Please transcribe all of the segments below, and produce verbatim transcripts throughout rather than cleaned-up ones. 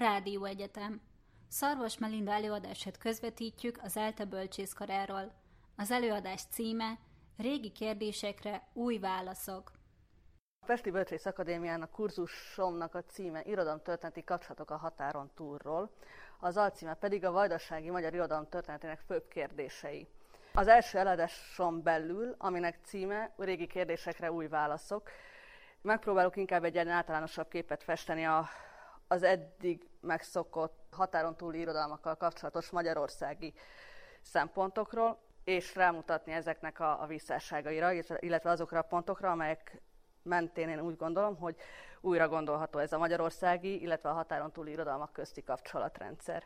Rádió Egyetem. Szarvas Melinda előadását közvetítjük az ELTE bölcsészkaráról. Az előadás címe Régi kérdésekre új válaszok. A Pesti Bölcsész Akadémiának kurzusomnak a címe Irodalomtörténeti kapcsolatok a határon túlról, az alcíme pedig a vajdasági magyar irodalom történetének főbb kérdései. Az első előadáson belül, aminek címe Régi kérdésekre új válaszok, megpróbálok inkább egy általánosabb képet festeni a, az eddig megszokott határon túli irodalmakkal kapcsolatos magyarországi szempontokról, és rámutatni ezeknek a, a visszásságaira, illetve azokra a pontokra, amelyek mentén én úgy gondolom, hogy újra gondolható ez a magyarországi, illetve a határon túli irodalmak közti kapcsolatrendszer.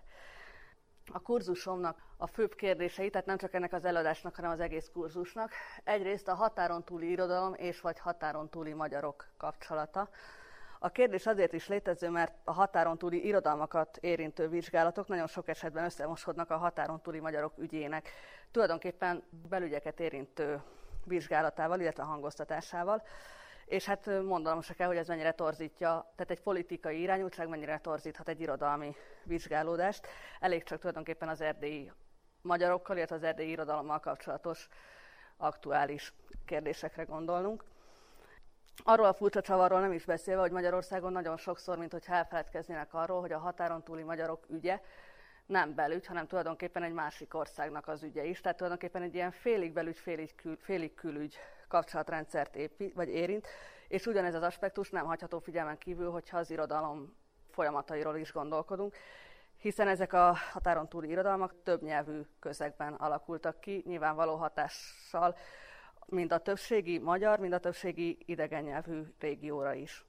A kurzusomnak a főbb kérdései, tehát nem csak ennek az előadásnak, hanem az egész kurzusnak, egyrészt a határon túli irodalom és vagy határon túli magyarok kapcsolata. A kérdés azért is létező, mert a határon túli irodalmakat érintő vizsgálatok nagyon sok esetben összemosodnak a határon túli magyarok ügyének, tulajdonképpen belügyeket érintő vizsgálatával, illetve hangoztatásával. És hát mondanom se kell, hogy ez mennyire torzítja, tehát egy politikai irányultság mennyire torzíthat egy irodalmi vizsgálódást. Elég csak tulajdonképpen az erdélyi magyarokkal, illetve az erdélyi irodalommal kapcsolatos aktuális kérdésekre gondolnunk. Arról a furcsa csavarról nem is beszélve, hogy Magyarországon nagyon sokszor, mint hogyha elfeledkeznének arról, hogy a határon túli magyarok ügye nem belügy, hanem tulajdonképpen egy másik országnak az ügye is. Tehát tulajdonképpen egy ilyen félig belügy, félig, kül, félig külügy kapcsolatrendszert épi, vagy érint, és ugyanez az aspektus nem hagyható figyelmen kívül, hogyha az irodalom folyamatairól is gondolkodunk, hiszen ezek a határon túli irodalmak több nyelvű közegben alakultak ki, nyilvánvaló hatással mind a többségi magyar, mind a többségi idegen nyelvű régióra is.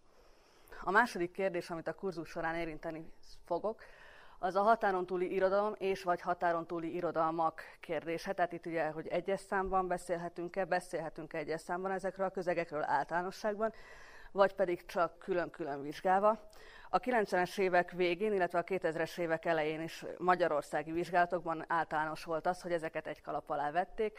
A második kérdés, amit a kurzus során érinteni fogok, az a határon túli irodalom és vagy határon túli irodalmak kérdése. Tehát itt ugye, hogy egyes számban beszélhetünk-e, beszélhetünk-e egyes számban ezekről a közegekről általánosságban, vagy pedig csak külön-külön vizsgálva. A kilencvenes évek végén, illetve a kétezres évek elején is magyarországi vizsgálatokban általános volt az, hogy ezeket egy kalap alá vették,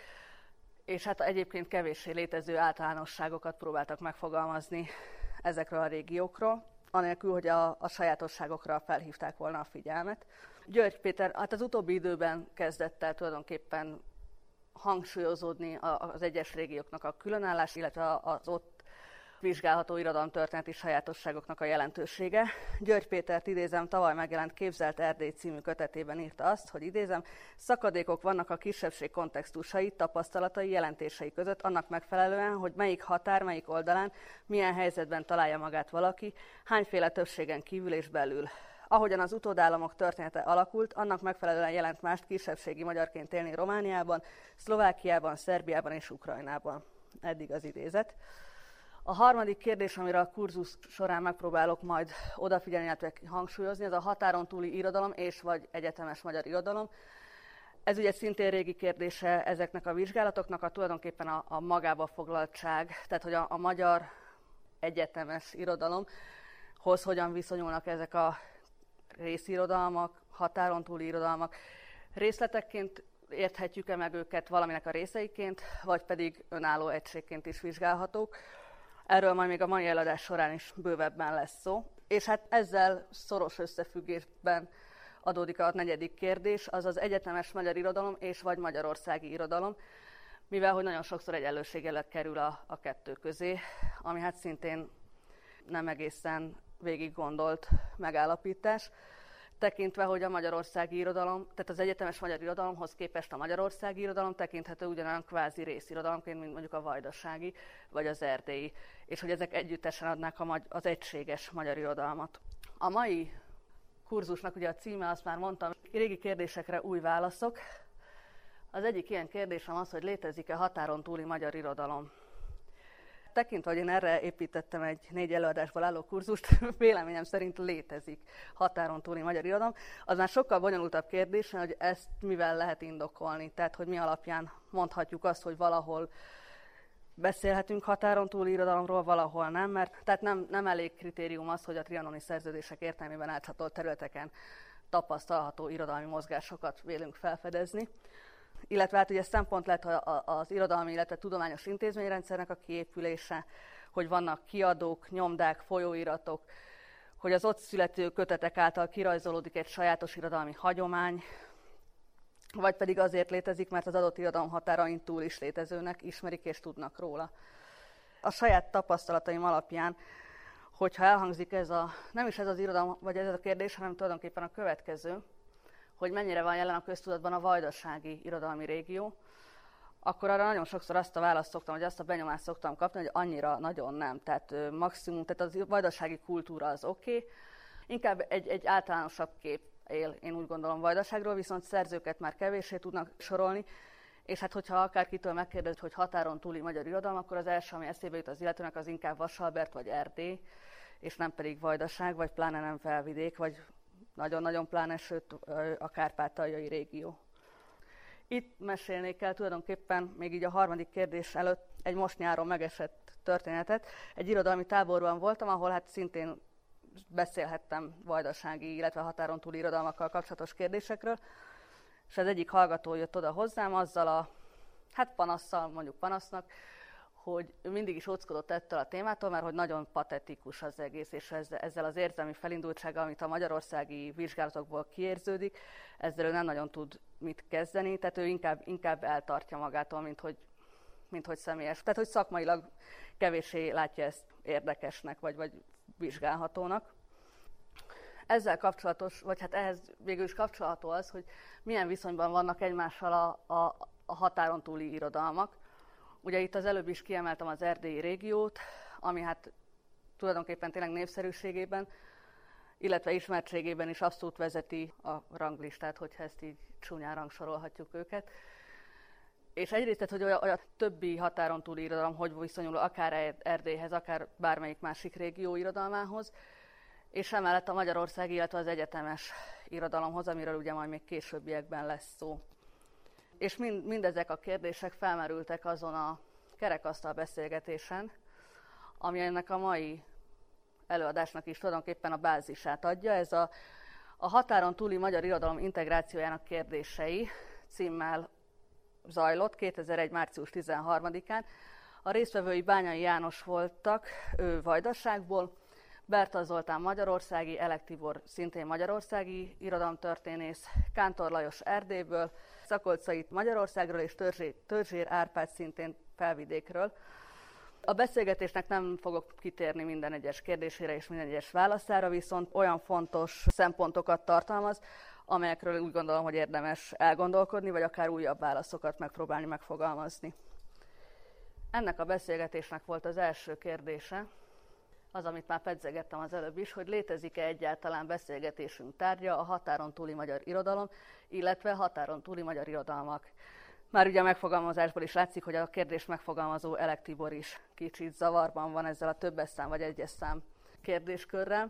és hát egyébként kevéssé létező általánosságokat próbáltak megfogalmazni ezekről a régiókról, anélkül, hogy a, a sajátosságokra felhívták volna a figyelmet. György Péter, hát az utóbbi időben kezdett el tulajdonképpen hangsúlyozódni az egyes régióknak a különállás, illetve az ott vizsgálható irodalomtörténeti sajátosságoknak a jelentősége. György Pétert idézem, tavaly megjelent Képzelt Erdély című kötetében írta azt, hogy idézem, szakadékok vannak a kisebbség kontextusai, tapasztalatai, jelentései között annak megfelelően, hogy melyik határ, melyik oldalán, milyen helyzetben találja magát valaki, hányféle többségen kívül és belül. Ahogyan az utódállamok története alakult, annak megfelelően jelent mást kisebbségi magyarként élni Romániában, Szlovákiában, Szerbiában és Ukrajnában. Eddig az idézet. A harmadik kérdés, amire a kurzus során megpróbálok majd odafigyelni, illetve hangsúlyozni, az a határon túli irodalom és vagy egyetemes magyar irodalom. Ez ugye szintén régi kérdése ezeknek a vizsgálatoknak, a tulajdonképpen a, a magába foglaltság, tehát hogy a, a magyar egyetemes irodalomhoz hogyan viszonyulnak ezek a részirodalmak, határon túli irodalmak. Részletekként érthetjük-e meg őket valaminek a részeiként, vagy pedig önálló egységként is vizsgálhatók. Erről majd még a mai előadás során is bővebben lesz szó. És hát ezzel szoros összefüggésben adódik a negyedik kérdés, az az egyetemes magyar irodalom és vagy magyarországi irodalom, mivel hogy nagyon sokszor egyenlőséggel kerül a, a kettő közé, ami hát szintén nem egészen végig gondolt megállapítás, tekintve, hogy a magyarországi irodalom, tehát az egyetemes magyar irodalomhoz képest a magyarországi irodalom tekinthető ugyanolyan kvázi részirodalomként, mint mondjuk a vajdasági vagy az erdélyi, és hogy ezek együttesen adnák a, az egységes magyar irodalmat. A mai kurzusnak ugye a címe, azt már mondtam, régi kérdésekre új válaszok. Az egyik ilyen kérdésem az, hogy létezik-e határon túli magyar irodalom. Tekintve, hogy én erre építettem egy négy előadásból álló kurzust, véleményem szerint létezik határon túli magyar irodalom. Az már sokkal bonyolultabb kérdés, hogy ezt mivel lehet indokolni. Tehát, hogy mi alapján mondhatjuk azt, hogy valahol beszélhetünk határon túli irodalomról, valahol nem, mert tehát nem, nem elég kritérium az, hogy a trianoni szerződések értelmében átcsatolt területeken tapasztalható irodalmi mozgásokat vélünk felfedezni. Illetve hát ugye szempont lett az irodalmi, illetve tudományos intézményrendszernek a kiépülése, hogy vannak kiadók, nyomdák, folyóiratok, hogy az ott születő kötetek által kirajzolódik egy sajátos irodalmi hagyomány, vagy pedig azért létezik, mert az adott irodalom határain túl is létezőnek ismerik és tudnak róla. A saját tapasztalataim alapján, hogyha elhangzik ez a, nem is ez az irodalom, vagy ez a kérdés, hanem tulajdonképpen a következő, hogy mennyire van jelen a köztudatban a vajdasági irodalmi régió, akkor arra nagyon sokszor azt a választ szoktam, vagy azt a benyomást szoktam kapni, hogy annyira nagyon nem. Tehát maximum, tehát a vajdasági kultúra az oké, okay. Inkább egy, egy általánosabb kép él, én úgy gondolom, Vajdaságról, viszont szerzőket már kevéssé tudnak sorolni, és hát hogyha akárkitől megkérdezed, hogy határon túli magyar irodalom, akkor az első, ami eszébe jut az illetőnek, az inkább Vassalbert vagy Erdély, és nem pedig Vajdaság, vagy pláne nem Felvidék, vagy nagyon-nagyon pláne, sőt a kárpátaljai régió. Itt mesélnék el tulajdonképpen még így a harmadik kérdés előtt egy most nyáron megesett történetet. Egy irodalmi táborban voltam, ahol hát szintén beszélhettem vajdasági, illetve határon túli irodalmakkal kapcsolatos kérdésekről, és az egyik hallgató jött oda hozzám azzal a, hát panasszal, mondjuk panasznak, hogy mindig is óckodott ettől a témától, mert hogy nagyon patetikus az egész, és ezzel az érzelmi felindultsággal, amit a magyarországi vizsgálatokból kiérződik, ezzel ő nem nagyon tud mit kezdeni, tehát ő inkább, inkább eltartja magától, mint hogy, mint hogy személyes. Tehát, hogy szakmailag kevéssé látja ezt érdekesnek, vagy, vagy vizsgálhatónak. Ezzel kapcsolatos, vagy hát ehhez végül is kapcsolható az, hogy milyen viszonyban vannak egymással a, a, a határon túli irodalmak. Ugye itt az előbb is kiemeltem az erdélyi régiót, ami hát tulajdonképpen tényleg népszerűségében, illetve ismertségében is abszolút vezeti a ranglistát, hogyha ezt így csúnyán rangsorolhatjuk őket. És egyrészt, hogy olyan, olyan többi határon túli irodalom, hogy viszonyul akár Erdélyhez, akár bármelyik másik régió irodalmához, és emellett a magyarországi, illetve az egyetemes irodalomhoz, amiről ugye majd még későbbiekben lesz szó. És mind, mindezek a kérdések felmerültek azon a kerekasztal beszélgetésen, ami ennek a mai előadásnak is tulajdonképpen a bázisát adja. Ez a, a határon túli magyar irodalom integrációjának kérdései címmel zajlott kétezer-egy. március tizenharmadikán. A résztvevői Bányai János voltak, ő Vajdaságból, Berta Zoltán magyarországi, Elek Tibor szintén magyarországi irodalomtörténész, Kántor Lajos Erdélyből, Szakolczai Magyarországról és Törzsér, Törzsér Árpád szintén Felvidékről. A beszélgetésnek nem fogok kitérni minden egyes kérdésére és minden egyes válaszára, viszont olyan fontos szempontokat tartalmaz, amelyekről úgy gondolom, hogy érdemes elgondolkodni, vagy akár újabb válaszokat megpróbálni megfogalmazni. Ennek a beszélgetésnek volt az első kérdése, az, amit már pedzegettem az előbb is, hogy létezik-e egyáltalán beszélgetésünk tárgya a határon túli magyar irodalom, illetve határon túli magyar irodalmak. Már ugye a megfogalmazásból is látszik, hogy a kérdés megfogalmazó Elek Tibor is kicsit zavarban van ezzel a többes szám vagy egyes szám kérdéskörrel.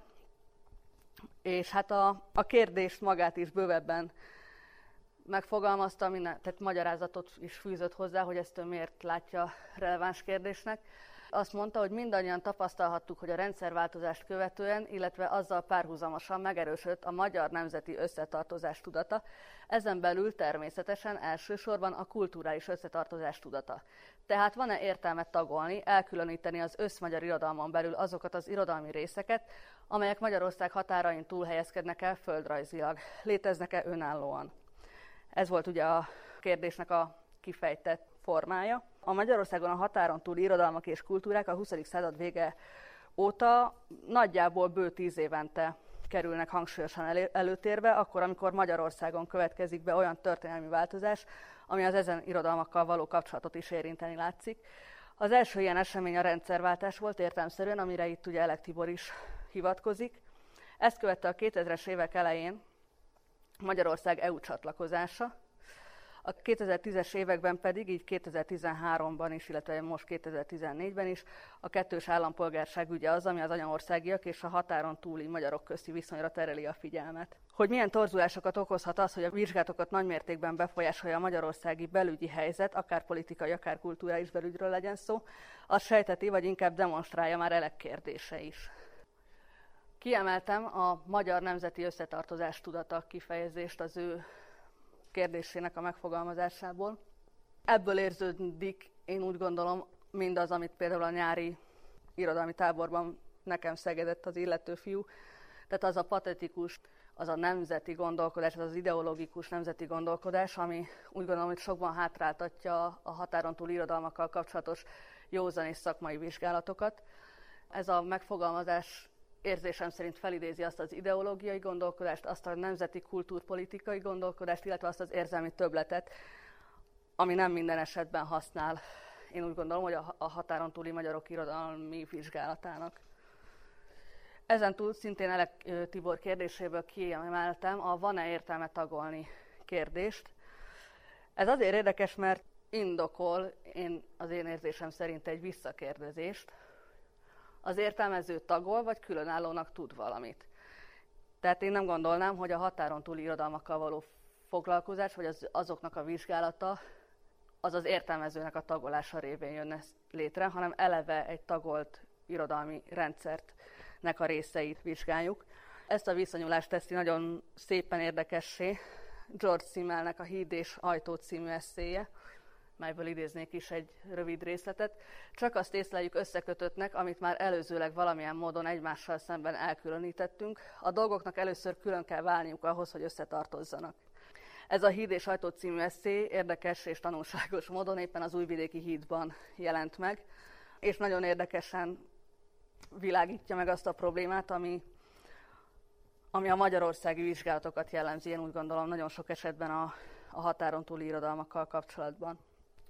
És hát a, a kérdést magát is bővebben megfogalmazta, minden, tehát magyarázatot is fűzött hozzá, hogy ezt ő miért látja releváns kérdésnek. Azt mondta, hogy mindannyian tapasztalhattuk, hogy a rendszerváltozást követően, illetve azzal párhuzamosan megerősödött a magyar nemzeti összetartozás tudata, ezen belül természetesen elsősorban a kulturális összetartozás tudata. Tehát van-e értelme tagolni, elkülöníteni az összmagyar irodalmon belül azokat az irodalmi részeket, amelyek Magyarország határain túl helyezkednek el földrajzilag? Léteznek-e önállóan? Ez volt ugye a kérdésnek a kifejtett formája. A Magyarországon a határon túli irodalmak és kultúrák a huszadik század vége óta nagyjából bő tíz évente kerülnek hangsúlyosan elő, előtérbe, akkor, amikor Magyarországon következik be olyan történelmi változás, ami az ezen irodalmakkal való kapcsolatot is érinteni látszik. Az első ilyen esemény a rendszerváltás volt értelemszerűen, amire itt ugye Elek Tibor is hivatkozik. Ezt követte a kétezres évek elején Magyarország é u csatlakozása. A kétezer-tízes években pedig, így kétezer-tizenháromban is, illetve most kétezer-tizennégyben is a kettős állampolgárság ügye az, ami az anyaországiak és a határon túli magyarok közti viszonyra tereli a figyelmet. Hogy milyen torzulásokat okozhat az, hogy a vizsgálatokat nagymértékben befolyásolja a magyarországi belügyi helyzet, akár politikai, akár kulturális belügyről legyen szó, az sejteti, vagy inkább demonstrálja már Elek kérdése is. Kiemeltem a magyar nemzeti összetartozás tudata kifejezést az ő kérdésének a megfogalmazásából. Ebből érződik, én úgy gondolom, mindaz, amit például a nyári irodalmi táborban nekem szegedett az illető fiú, Tehát az a patetikus, az a nemzeti gondolkodás, az az ideológikus nemzeti gondolkodás, ami úgy gondolom, hogy sokban hátráltatja a határon túli irodalmakkal kapcsolatos józan és szakmai vizsgálatokat. Ez a megfogalmazás érzésem szerint felidézi azt az ideológiai gondolkodást, azt a nemzeti kultúrpolitikai gondolkodást, illetve azt az érzelmi többletet, ami nem minden esetben használ, én úgy gondolom, hogy a határon túli magyarok irodalmi vizsgálatának. Ezen túl szintén Elek Tibor kérdéséből kiemeltem a van-e értelme tagolni kérdést. Ez azért érdekes, mert indokol, én, az én érzésem szerint egy visszakérdezést. Az értelmező tagol, vagy különállónak tud valamit. Tehát én nem gondolnám, hogy a határon túli irodalmakkal való foglalkozás, vagy az, azoknak a vizsgálata, az az értelmezőnek a tagolása révén jönne létre, hanem eleve egy tagolt irodalmi rendszertnek a részeit vizsgáljuk. Ezt a viszonyulást teszi nagyon szépen érdekessé George Simmelnek a Híd és ajtó című esszéje, melyből idéznék is egy rövid részletet. Csak azt észleljük összekötöttnek, amit már előzőleg valamilyen módon egymással szemben elkülönítettünk. A dolgoknak először külön kell válniuk ahhoz, hogy összetartozzanak. Ez a Híd és ajtó című esszé érdekes és tanulságos módon éppen az Újvidéki hídban jelent meg, és nagyon érdekesen világítja meg azt a problémát, ami, ami a magyarországi vizsgálatokat jellemzi, én úgy gondolom nagyon sok esetben a, a határon túli irodalmakkal kapcsolatban.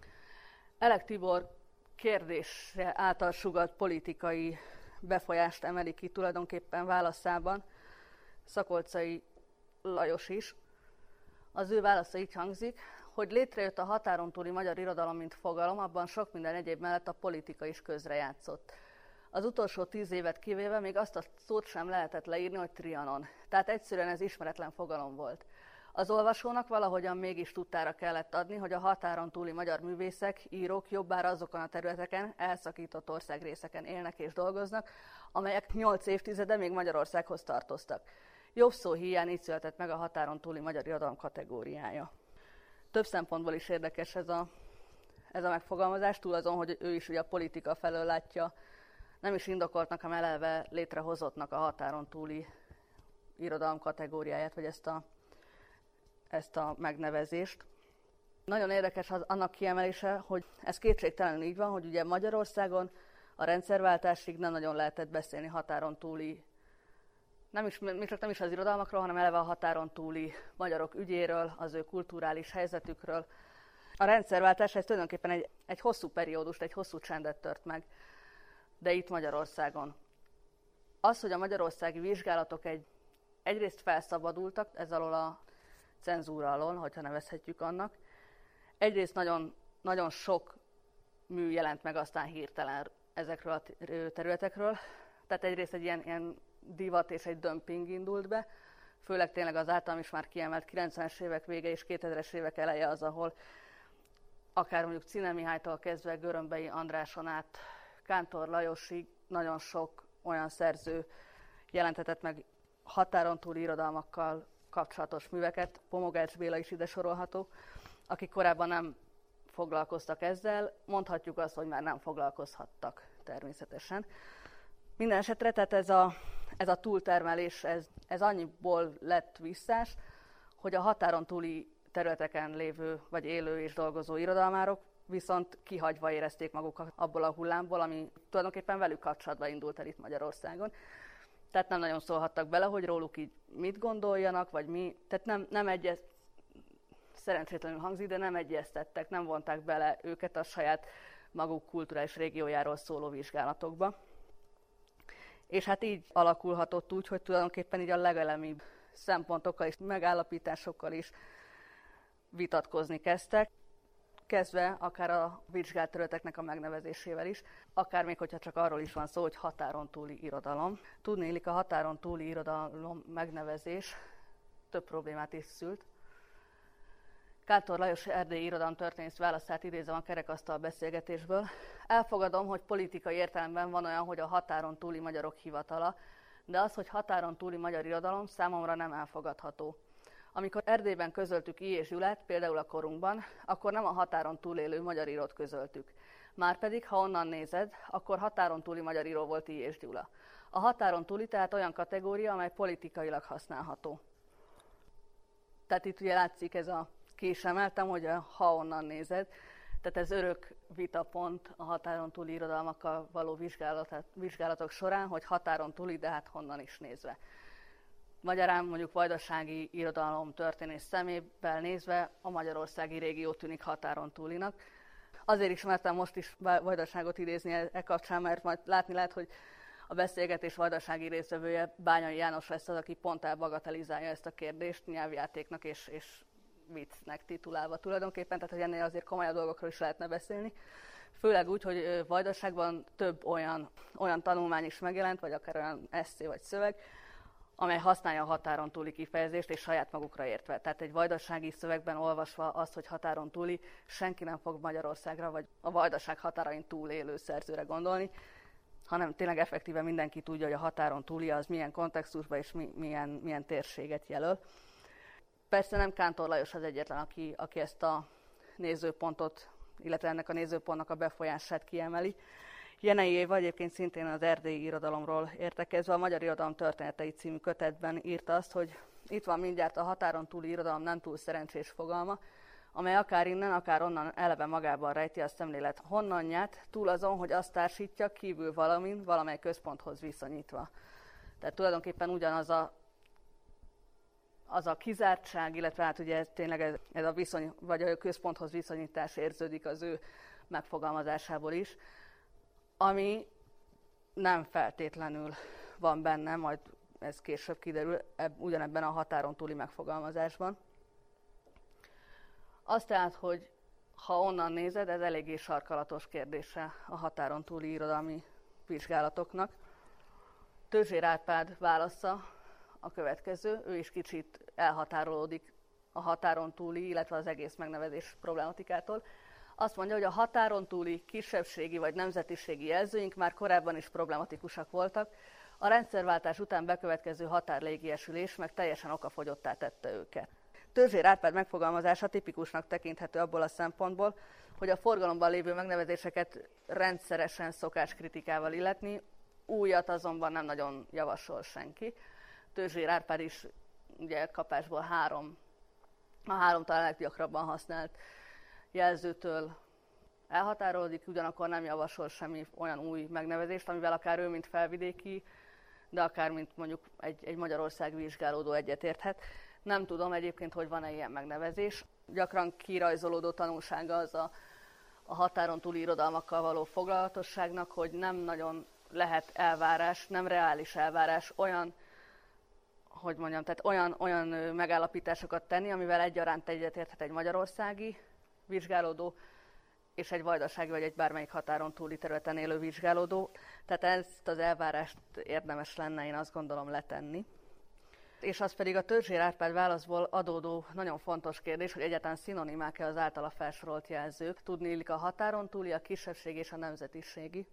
Elek Tibor kérdésre által sugalt politikai befolyást emeli ki tulajdonképpen válaszában Szakolczai Lajos is. Az ő válasza így hangzik, hogy létrejött a határon túli magyar irodalom, mint fogalom, abban sok minden egyéb mellett a politika is közrejátszott. Az utolsó tíz évet kivéve még azt a szót sem lehetett leírni, hogy Trianon. Tehát egyszerűen ez ismeretlen fogalom volt. Az olvasónak valahogyan mégis tudtára kellett adni, hogy a határon túli magyar művészek, írók jobbára azokon a területeken, elszakított országrészeken élnek és dolgoznak, amelyek nyolc évtizede még Magyarországhoz tartoztak. Jobb szó híján így született meg a határon túli magyar irodalom kategóriája. Több szempontból is érdekes ez a, ez a megfogalmazás, túl azon, hogy ő is ugye a politika felől látja, nem is indokoltnak, hanem eleve létrehozottnak a határon túli irodalom kategóriáját, vagy ezt a, ezt a megnevezést. Nagyon érdekes az annak kiemelése, hogy ez kétségtelenül így van, hogy ugye Magyarországon a rendszerváltásig nem nagyon lehetett beszélni határon túli, nem is, még csak nem is az irodalmakról, hanem eleve a határon túli magyarok ügyéről, az ő kulturális helyzetükről. A rendszerváltás ez tulajdonképpen egy, egy hosszú periódust, egy hosszú csendet tört meg, de itt Magyarországon. Az, hogy a magyarországi vizsgálatok egy, egyrészt felszabadultak ez alól a cenzúra alól, hogyha nevezhetjük annak, egyrészt nagyon, nagyon sok mű jelent meg aztán hirtelen ezekről a területekről, tehát egyrészt egy ilyen, ilyen divat és egy dömping indult be, főleg tényleg az általam is már kiemelt kilencvenes évek vége és kétezres évek eleje az, ahol akár mondjuk Czine Mihálytól kezdve Görömbei Andráson át Kántor Lajosig nagyon sok olyan szerző jelentetett meg határon túli irodalmakkal kapcsolatos műveket, Pomogács Béla is ide sorolható, akik korábban nem foglalkoztak ezzel, mondhatjuk azt, hogy már nem foglalkozhattak természetesen. Minden esetre, tehát ez a, ez a túltermelés, ez, ez annyiból lett visszás, hogy a határon túli területeken lévő vagy élő és dolgozó irodalmárok viszont kihagyva érezték magukat abból a hullámból, ami tulajdonképpen velük kapcsolatban indult el itt Magyarországon. Tehát nem nagyon szólhattak bele, hogy róluk így mit gondoljanak, vagy mi. Tehát nem, nem egyez... szerencsétlenül hangzik, de nem egyeztettek, nem vonták bele őket a saját maguk kulturális régiójáról szóló vizsgálatokba. És hát így alakulhatott úgy, hogy tulajdonképpen így a legelemibb szempontokkal és megállapításokkal is vitatkozni kezdtek, kezdve akár a vizsgált területeknek a megnevezésével is, akár még hogyha csak arról is van szó, hogy határon túli irodalom. Tudnélik, a határon túli irodalom megnevezés több problémát is szült. Kántor Lajos erdélyi irodalomtörténész válaszát idézem a kerekasztal beszélgetésből. Elfogadom, hogy politikai értelemben van olyan, hogy a határon túli magyarok hivatala, de az, hogy határon túli magyar irodalom számomra nem elfogadható. Amikor Erdélyben közöltük I. és Gyulát, például a korunkban, akkor nem a határon túlélő magyar írót közöltük. Márpedig, ha onnan nézed, akkor határon túli magyar író volt I. és Gyula. A határon túli tehát olyan kategória, amely politikailag használható. Tehát itt ugye látszik ez a késemeltem, hogy a, ha onnan nézed, tehát ez örök vitapont a határon túli irodalmakkal való vizsgálatok során, hogy határon túli, de hát honnan is nézve. Magyarán mondjuk vajdasági irodalom történész szemével nézve a magyarországi régió tűnik határon túlinak. Azért ismertem most is Vajdaságot idézni e, e kapcsán, mert majd látni lehet, hogy a beszélgetés vajdasági résztvevője Bányai János lesz az, aki pont elbagatelizálja ezt a kérdést nyelvjátéknak és, és viccnek titulálva tulajdonképpen, tehát hogy ennél azért komolyabb dolgokról is lehetne beszélni. Főleg úgy, hogy Vajdaságban több olyan, olyan tanulmány is megjelent, vagy akár olyan esszé vagy szöveg, amely használja a határon túli kifejezést és saját magukra értve. Tehát egy vajdasági szövegben olvasva azt, hogy határon túli, senki nem fog Magyarországra vagy a Vajdaság határain túl élő szerzőre gondolni, hanem tényleg effektíven mindenki tudja, hogy a határon túli az milyen kontextusban és mi, milyen, milyen térséget jelöl. Persze nem Kántor Lajos az egyetlen, aki, aki ezt a nézőpontot, illetve ennek a nézőpontnak a befolyását kiemeli. Jenei Éva egyébként szintén az erdélyi irodalomról értekezve a Magyar Irodalom történetei című kötetben írta azt, hogy itt van mindjárt a határon túli irodalom nem túl szerencsés fogalma, amely akár innen, akár onnan eleve magában rejti a szemlélet honnanját, túl azon, hogy azt társítja kívül valamin, valamely központhoz viszonyítva. Tehát tulajdonképpen ugyanaz a, az a kizártság, illetve hát ugye tényleg ez, ez a viszony, vagy a központhoz viszonyítás érződik az ő megfogalmazásából is, ami nem feltétlenül van benne, majd ez később kiderül, eb, ugyanebben a határon túli megfogalmazásban. Az tehát, hogy ha onnan nézed, ez eléggé sarkalatos kérdése a határon túli irodalmi vizsgálatoknak. Törzsér Árpád válasza a következő, ő is kicsit elhatárolódik a határon túli, illetve az egész megnevezés problematikától. Azt mondja, hogy a határon túli kisebbségi vagy nemzetiségi jelzőink már korábban is problematikusak voltak, a rendszerváltás után bekövetkező határlégiesülés meg teljesen okafogyottá tette őket. Törzsér Árpád megfogalmazása tipikusnak tekinthető abból a szempontból, hogy a forgalomban lévő megnevezéseket rendszeresen szokáskritikával illetni, újat azonban nem nagyon javasol senki. Törzsér Árpád is ugye kapásból három, a három talán leggyakrabban használt jelzőtől elhatárolódik, ugyanakkor nem javasol semmi olyan új megnevezést, amivel akár ő, mint felvidéki, de akár mint mondjuk egy, egy Magyarország vizsgálódó egyetérthet. Nem tudom egyébként, hogy van-e ilyen megnevezés. Gyakran kirajzolódó tanulsága az a, a határon túli irodalmakkal való foglalatosságnak, hogy nem nagyon lehet elvárás, nem reális elvárás olyan, hogy mondjam, tehát olyan, olyan megállapításokat tenni, amivel egyaránt egyetérthet egy magyarországi vizsgálódó, és egy vajdasági vagy egy bármelyik határon túli területen élő vizsgálódó. Tehát ezt az elvárást érdemes lenne, én azt gondolom, letenni. És az pedig a Törzsér Árpád válaszból adódó nagyon fontos kérdés, hogy egyáltalán szinonimák-e az általa felsorolt jelzők. Tudni illik a határon túli, a kisebbségi és a nemzetiségi.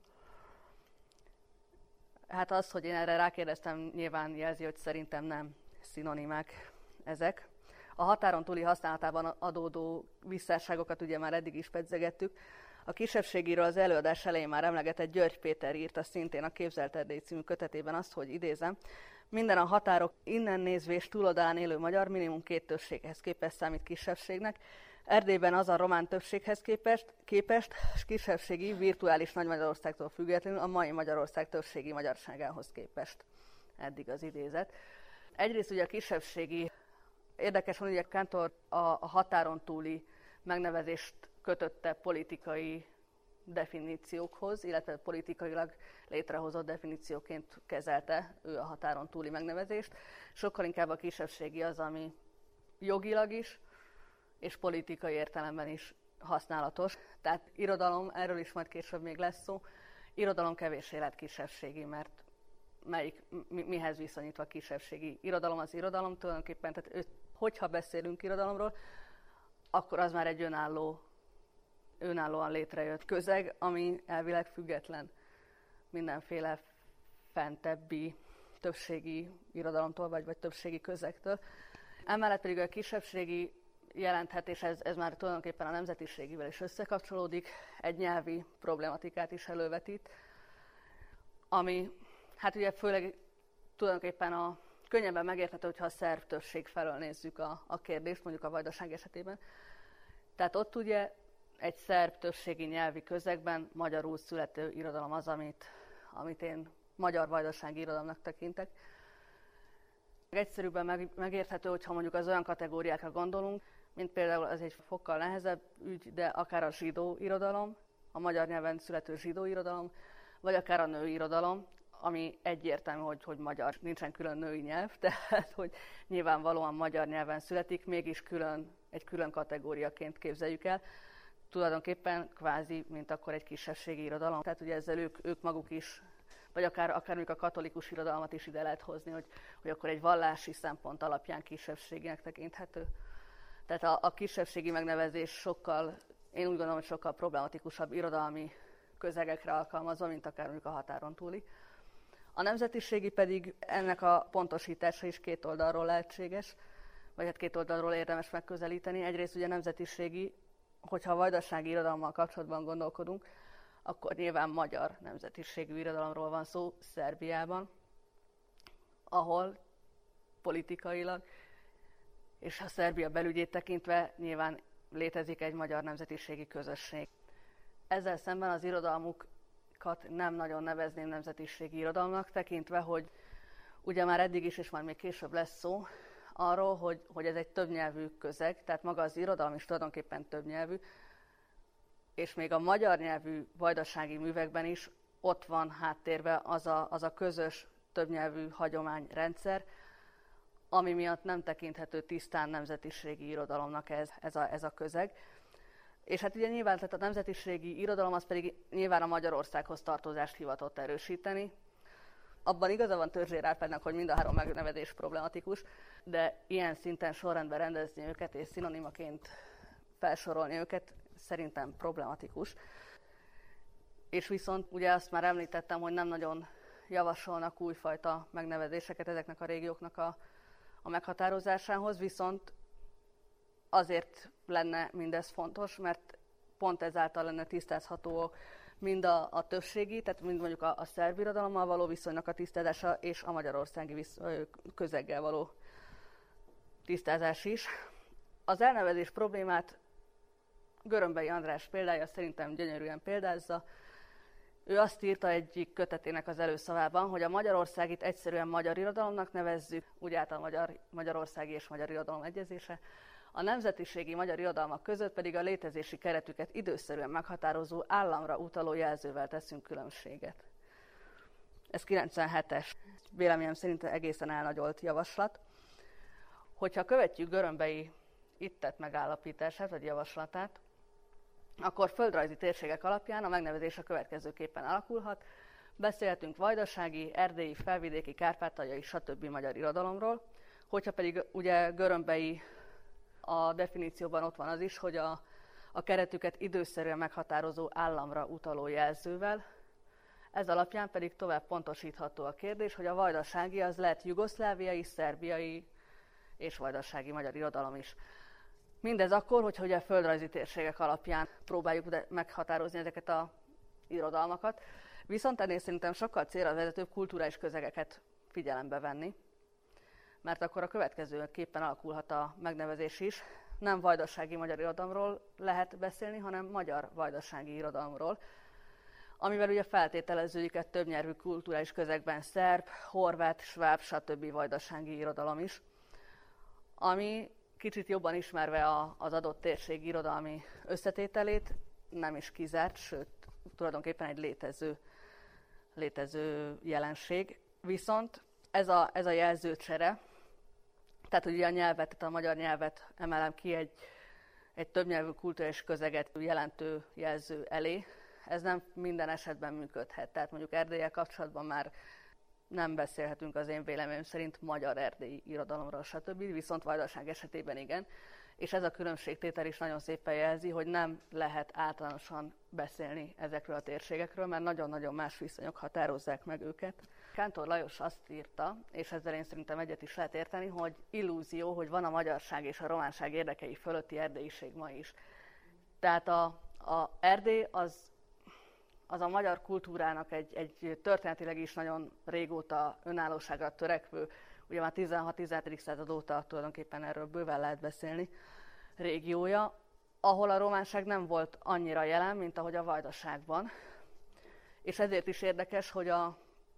Hát az, hogy én erre rákérdeztem, nyilván jelzi, hogy szerintem nem szinonimák ezek. A határon túli használatában adódó visszásságokat ugye már eddig is pedzegettük. A kisebbségiről az előadás elején már emlegetett György Péter írta szintén a Képzelt Erdély című kötetében azt, hogy idézem, minden a határok innen nézvés túloldalán élő magyar minimum két többséghez képest számít kisebbségnek. Erdélyben az a román többséghez képest, képest és kisebbségi virtuális Nagy-Magyarországtól függetlenül a mai Magyarország többségi magyarságához képest. Eddig az idézet. Egyrészt ugye a kisebbségi, érdekes van, ugye Kántor a, a határon túli megnevezést kötötte politikai definíciókhoz, illetve politikailag létrehozott definícióként kezelte ő a határon túli megnevezést. Sokkal inkább a kisebbségi az, ami jogilag is, és politikai értelemben is használatos. Tehát irodalom, erről is majd később még lesz szó, irodalom kevéssé lett kisebbségi, mert melyik, mi, mihez viszonyítva kisebbségi. Irodalom az irodalom tulajdonképpen, tehát ő, hogyha beszélünk irodalomról, akkor az már egy önálló, önállóan létrejött közeg, ami elvileg független mindenféle fentebbi többségi irodalomtól, vagy, vagy többségi közegtől. Emellett pedig a kisebbségi jelenthet, és ez, ez már tulajdonképpen a nemzetiségivel is összekapcsolódik, egy nyelvi problematikát is elővetít, ami Hát ugye főleg tulajdonképpen a könnyebben megérthető, hogyha a szerb többség felől nézzük a, a kérdést, mondjuk a Vajdaság esetében. Tehát ott ugye egy szerb többségi nyelvi közegben magyarul születő irodalom az, amit, amit én magyar vajdasági irodalomnak tekintek. Egyszerűbben meg, megérthető, hogyha mondjuk az olyan kategóriákra gondolunk, mint például az egy fokkal nehezebb ügy, de akár a zsidó irodalom, a magyar nyelven születő zsidó irodalom, vagy akár a női irodalom, ami egyértelmű, hogy, hogy magyar, nincsen külön női nyelv, tehát hogy nyilvánvalóan magyar nyelven születik, mégis külön, egy külön kategóriaként képzeljük el. Tulajdonképpen kvázi, mint akkor egy kisebbségi irodalom. Tehát ugye ezzel ők, ők maguk is, vagy akár, akár a katolikus irodalmat is ide lehet hozni, hogy, hogy akkor egy vallási szempont alapján kisebbséginek tekinthető. Tehát a, a kisebbségi megnevezés sokkal, én úgy gondolom, hogy sokkal problematikusabb irodalmi közegekre alkalmazva, mint akár mondjuk a határon túli. A nemzetiségi pedig ennek a pontosítása is két oldalról lehetséges, vagy hát két oldalról érdemes megközelíteni. Egyrészt ugye nemzetiségi, hogyha a vajdasági irodalommal kapcsolatban gondolkodunk, akkor nyilván magyar nemzetiségű irodalomról van szó Szerbiában, ahol politikailag és a Szerbia belügyét tekintve nyilván létezik egy magyar nemzetiségi közösség. Ezzel szemben az irodalmukat nem nagyon nevezném nemzetiségi irodalomnak, tekintve, hogy ugye már eddig is, és már még később lesz szó arról, hogy, hogy ez egy többnyelvű közeg, tehát maga az irodalom is tulajdonképpen többnyelvű, és még a magyar nyelvű vajdasági művekben is ott van háttérve az a, az a közös többnyelvű hagyományrendszer, ami miatt nem tekinthető tisztán nemzetiségi irodalomnak ez, ez, a, ez a közeg. És hát ugye nyilván tehát a nemzetiségi irodalom az pedig nyilván a Magyarországhoz tartozást hivatott erősíteni. Abban igaza van Törzsér Árpádnak, hogy mind a három megnevezés problematikus, de ilyen szinten sorrendben rendezni őket és szinonimaként felsorolni őket szerintem problematikus. És viszont ugye azt már említettem, hogy nem nagyon javasolnak újfajta megnevezéseket ezeknek a régióknak a, a meghatározásához, viszont azért lenne mindez fontos, mert pont ezáltal lenne tisztázható mind a, a többségi, tehát mind mondjuk a, a szerb irodalommal való viszonynak a tisztázása, és a magyarországi visz, közeggel való tisztázás is. Az elnevezés problémát Görömbei András példája szerintem gyönyörűen példázza. Ő azt írta egyik kötetének az előszavában, hogy a Magyarországit egyszerűen magyar irodalomnak nevezzük, úgy által magyar, magyarországi és magyar irodalom egyezése, a nemzetiségi magyar irodalmak között pedig a létezési keretüket időszerűen meghatározó államra utaló jelzővel teszünk különbséget. Ez kilencvenhetes, véleményem szerint egészen elnagyolt javaslat. Hogyha követjük Görömbei itt tett megállapítását, vagy javaslatát, akkor földrajzi térségek alapján a megnevezés a következőképpen alakulhat. Beszélhetünk vajdasági, erdélyi, felvidéki, kárpátaljai, stb. Magyar irodalomról. Hogyha pedig ugye Görömbei a definícióban ott van az is, hogy a, a keretüket időszerűen meghatározó államra utaló jelzővel. Ez alapján pedig tovább pontosítható a kérdés, hogy a vajdasági az lehet jugoszláviai, szerbiai és vajdasági magyar irodalom is. Mindez akkor, hogyha ugye a földrajzi térségek alapján próbáljuk meghatározni ezeket az irodalmakat, viszont ennél szerintem sokkal célra vezetőbb kulturális közegeket figyelembe venni, mert akkor a következőképpen alakulhat a megnevezés is. Nem vajdasági magyar irodalomról lehet beszélni, hanem magyar vajdasági irodalomról, amivel ugye feltételeződik egy többnyelvű kulturális közegben szerb, horvát, sváb, stb. Vajdasági irodalom is, ami kicsit jobban ismerve a, az adott térség irodalmi összetételét nem is kizárt, sőt, tulajdonképpen egy létező, létező jelenség. Viszont ez a, ez a jelzőcsere, tehát ugye a nyelvet, tehát a magyar nyelvet emelem ki egy, egy többnyelvű kulturális közeget jelentő jelző elé, ez nem minden esetben működhet. Tehát mondjuk Erdéllyel kapcsolatban már nem beszélhetünk az én véleményem szerint magyar-erdélyi irodalomról, stb. Viszont Vajdaság esetében igen. És ez a különbségtétel is nagyon szépen jelzi, hogy nem lehet általánosan beszélni ezekről a térségekről, mert nagyon-nagyon más viszonyok határozzák meg őket. Kántor Lajos azt írta, és ezzel én szerintem egyet is lehet érteni, hogy illúzió, hogy van a magyarság és a románság érdekei fölötti erdélyiség ma is. Tehát a, a Erdély az az a magyar kultúrának egy, egy történetileg is nagyon régóta önállóságra törekvő, ugye már tizenhat-tizenhetedik század óta tulajdonképpen erről bőven lehet beszélni, régiója, ahol a románság nem volt annyira jelen, mint ahogy a Vajdaságban. És ezért is érdekes, hogy a,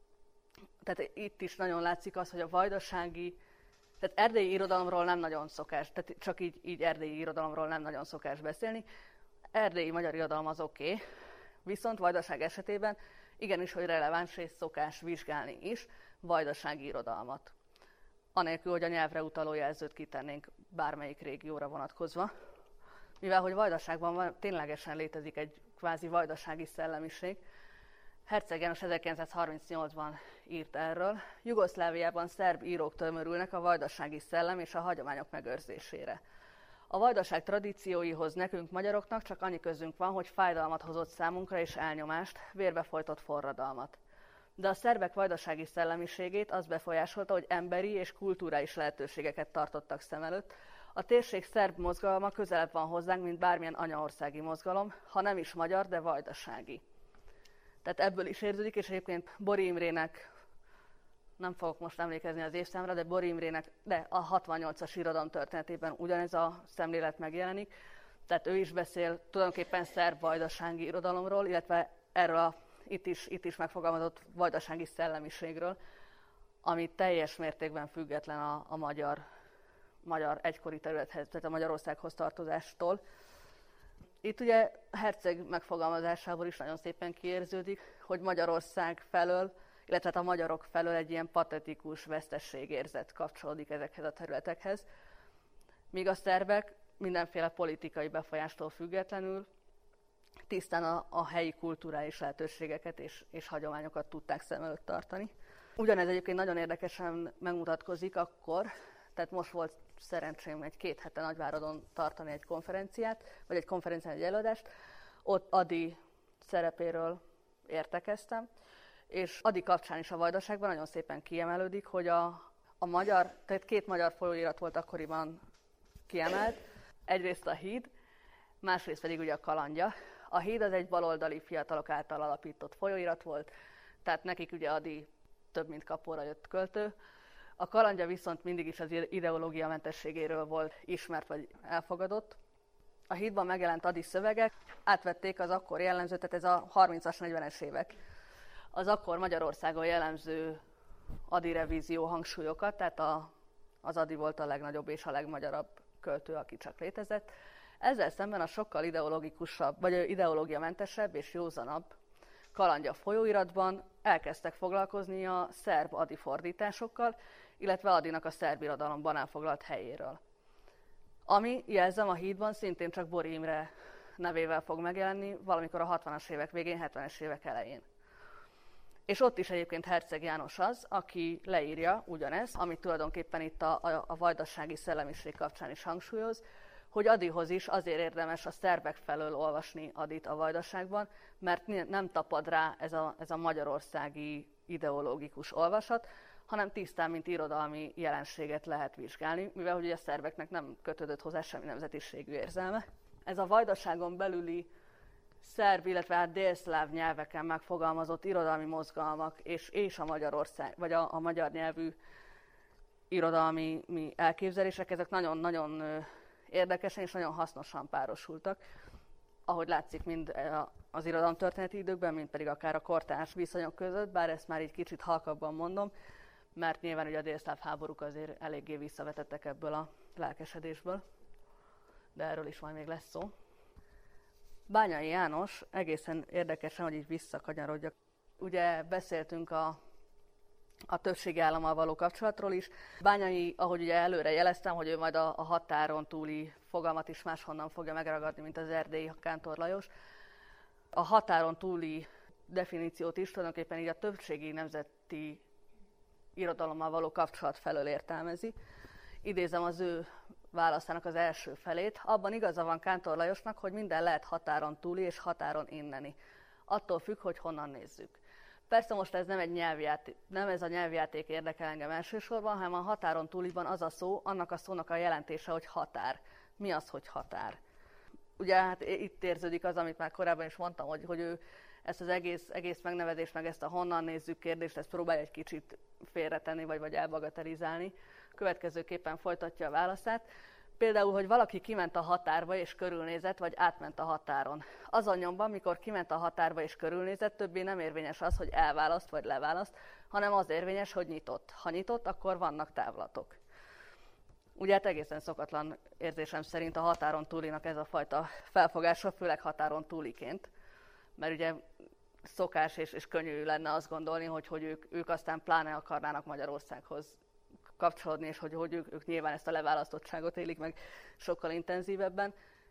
tehát itt is nagyon látszik az, hogy a vajdasági, tehát erdélyi irodalomról nem nagyon szokás, tehát csak így, így erdélyi irodalomról nem nagyon szokás beszélni. Erdélyi magyar irodalom az oké, okay, viszont Vajdaság esetében igenis, hogy releváns és szokás vizsgálni is vajdasági irodalmat. Anélkül, hogy a nyelvre utaló jelzőt kitennénk bármelyik régióra vonatkozva. Mivel, hogy Vajdaságban van, ténylegesen létezik egy kvázi vajdasági szellemiség. Herceg János ezerkilencszázharmincnyolcban írt erről. Jugoszláviában szerb írók tömörülnek a vajdasági szellem és a hagyományok megőrzésére. A vajdaság tradícióihoz nekünk magyaroknak csak annyi közünk van, hogy fájdalmat hozott számunkra és elnyomást, vérbe folytott forradalmat. De a szerbek vajdasági szellemiségét az befolyásolta, hogy emberi és kulturális lehetőségeket tartottak szem előtt. A térség szerb mozgalma közelebb van hozzánk, mint bármilyen anyaországi mozgalom, ha nem is magyar, de vajdasági. Tehát ebből is érződik, és egyébként Bori Imrének, nem fogok most emlékezni az évszámra, de Bori Imrének, de a hatvannyolcas irodalom történetében ugyanez a szemlélet megjelenik. Tehát ő is beszél tulajdonképpen szerb vajdasági irodalomról, illetve erről a, itt, is, itt is megfogalmazott vajdasági szellemiségről, ami teljes mértékben független a, a magyar, magyar egykori területhez, tehát a Magyarországhoz tartozástól. Itt ugye Herceg megfogalmazásából is nagyon szépen kiérződik, hogy Magyarország felől, illetve a magyarok felől egy ilyen patetikus vesztességérzet kapcsolódik ezekhez a területekhez, míg a szerbek mindenféle politikai befolyástól függetlenül tisztán a, a helyi kulturális lehetőségeket és, és hagyományokat tudták szem előtt tartani. Ugyanez egyébként nagyon érdekesen megmutatkozik akkor, tehát most volt szerencsém egy két hete Nagyváradon tartani egy konferenciát, vagy egy konferencián egy előadást, ott Ady szerepéről értekeztem, és Ady kapcsán is a Vajdaságban nagyon szépen kiemelődik, hogy a, a magyar, tehát két magyar folyóirat volt akkoriban kiemelt, egyrészt a Híd, másrészt pedig ugye a Kalandja. A Híd az egy baloldali fiatalok által alapított folyóirat volt, tehát nekik ugye Ady több mint kapóra jött költő. A Kalandja viszont mindig is az ideológia mentességéről volt ismert vagy elfogadott. A Hídban megjelent Ady szövegek, átvették az akkor jellemző, tehát ez a harmincas, negyvenes évek, az akkor Magyarországon jellemző Ady revízió hangsúlyokat, tehát a, az Ady volt a legnagyobb és a legmagyarabb költő, aki csak létezett. Ezzel szemben a sokkal ideológikusabb, vagy ideológiamentesebb és józanabb Kalandja folyóiratban elkezdtek foglalkozni a szerb Ady fordításokkal, illetve Adynak a szerb irodalomban elfoglalt helyéről. Ami, jelzem, a Hídban szintén csak Bori Imre nevével fog megjelenni valamikor a hatvanas évek végén, hetvenes évek elején. És ott is egyébként Herceg János az, aki leírja ugyanez, amit tulajdonképpen itt a, a, a vajdasági szellemiség kapcsán is hangsúlyoz, hogy Adyhoz is azért érdemes a szerbek felől olvasni Adyt a Vajdaságban, mert nem tapad rá ez a, ez a magyarországi ideológikus olvasat, hanem tisztán, mint irodalmi jelenséget lehet vizsgálni, mivel hogy a szerbeknek nem kötődött hozzá semmi nemzetiségű érzelme. Ez a Vajdaságon belüli szerb, illetve hát délszláv nyelveken megfogalmazott irodalmi mozgalmak és, és a Magyarország, vagy a, a magyar nyelvű irodalmi mi elképzelések, ezek nagyon-nagyon érdekesen és nagyon hasznosan párosultak, ahogy látszik mind az irodalomtörténeti időkben, mind pedig akár a kortárs viszonyok között, bár ezt már így kicsit halkabban mondom, mert nyilván ugye a délszláv háborúk azért eléggé visszavetettek ebből a lelkesedésből, de erről is majd még lesz szó. Bányai János, egészen érdekesen, hogy így visszakanyarodjak. Ugye beszéltünk a, a többségi állammal való kapcsolatról is. Bányai, ahogy ugye előre jeleztem, hogy ő majd a, a határon túli fogalmat is máshonnan fogja megragadni, mint az erdélyi Kántor Lajos. A határon túli definíciót is tulajdonképpen így a többségi nemzeti irodalommal való kapcsolat felől értelmezi. Idézem az ő válaszának az első felét. Abban igaza van Kántor Lajosnak, hogy minden lehet határon túli és határon inneni. Attól függ, hogy honnan nézzük. Persze most ez nem egy nyelvjáték, nem ez a nyelvjáték érdekel engem elsősorban, hanem a határon túliban az a szó, annak a szónak a jelentése, hogy határ. Mi az, hogy határ? Ugye hát itt érződik az, amit már korábban is mondtam, hogy, hogy ő ezt az egész, egész megnevezést, meg ezt a honnan nézzük kérdést, ezt próbálja egy kicsit félretenni, vagy, vagy elbagatelizálni. Következőképpen folytatja a válaszát. Például, hogy valaki kiment a határba és körülnézett, vagy átment a határon. Azon nyomban, mikor kiment a határba és körülnézett, többé nem érvényes az, hogy elválaszt vagy leválaszt, hanem az érvényes, hogy nyitott. Ha nyitott, akkor vannak távlatok. Ugye hát egészen szokatlan érzésem szerint a határon túlinak ez a fajta felfogása, főleg határon túliként. Mert ugye szokás és, és könnyű lenne azt gondolni, hogy, hogy ők, ők aztán pláne akarnának Magyarországhoz kapcsolódni, és hogy, hogy ők, ők nyilván ezt a leválasztottságot élik meg sokkal intenzívebben.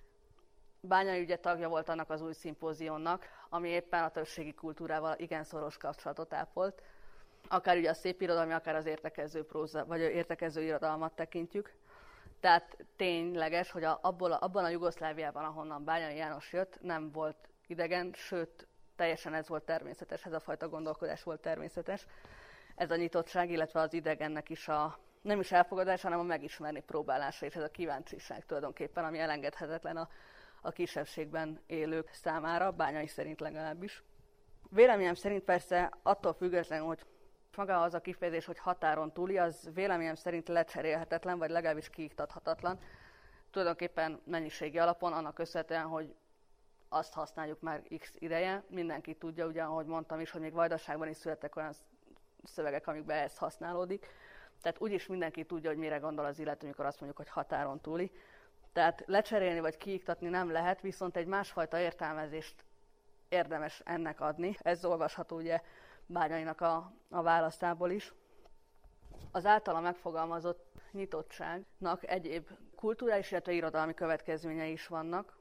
Bányai ugye tagja volt annak az új szimpózionnak, ami éppen a többségi kultúrával igen szoros kapcsolatot ápolt. Akár ugye a szépirodalmi, akár az értekező próza, vagy értekező irodalmat tekintjük. Tehát tényleges, hogy a, abból a, abban a Jugoszláviában, ahonnan Bányai János jött, nem volt idegen, sőt, teljesen ez volt természetes, ez a fajta gondolkodás volt természetes. Ez a nyitottság, illetve az idegennek is a nem is elfogadása, hanem a megismerni próbálása, és ez a kíváncsiság tulajdonképpen, ami elengedhetetlen a, a kisebbségben élők számára, Bányai szerint legalábbis. Véleményem szerint persze attól függetlenül, hogy maga az a kifejezés, hogy határon túli, az véleményem szerint lecserélhetetlen, vagy legalábbis kiiktathatatlan. Tulajdonképpen mennyiségi alapon, annak köszönhetően, hogy azt használjuk már x ideje. Mindenki tudja, ugye, ahogy mondtam is, hogy még Vajdaságban is születtek olyan szövegek, amikben ez használódik. Tehát úgyis mindenki tudja, hogy mire gondol az illető, amikor azt mondjuk, hogy határon túli. Tehát lecserélni vagy kiiktatni nem lehet, viszont egy másfajta értelmezést érdemes ennek adni. Ez olvasható ugye Bányainak a, a választából is. Az általa megfogalmazott nyitottságnak egyéb kulturális, illetve irodalmi következményei is vannak.